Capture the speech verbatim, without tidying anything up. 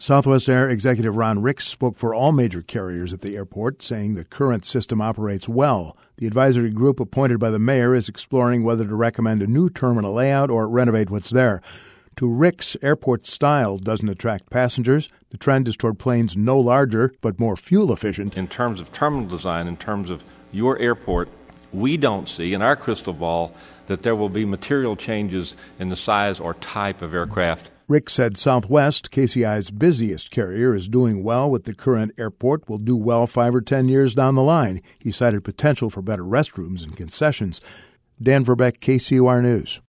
Southwest Air Executive Ron Ricks spoke for all major carriers at the airport, saying the current system operates well. The advisory group appointed by the mayor is exploring whether to recommend a new terminal layout or renovate what's there. To Ricks, airport style doesn't attract passengers. The trend is toward planes no larger but more fuel efficient. In terms of terminal design, in terms of your airport, we don't see in our crystal ball that there will be material changes in the size or type of aircraft. Rick said Southwest, K C I's busiest carrier, is doing well with the current airport, will do well five or ten years down the line. He cited potential for better restrooms and concessions. Dan Verbeck, K C U R News.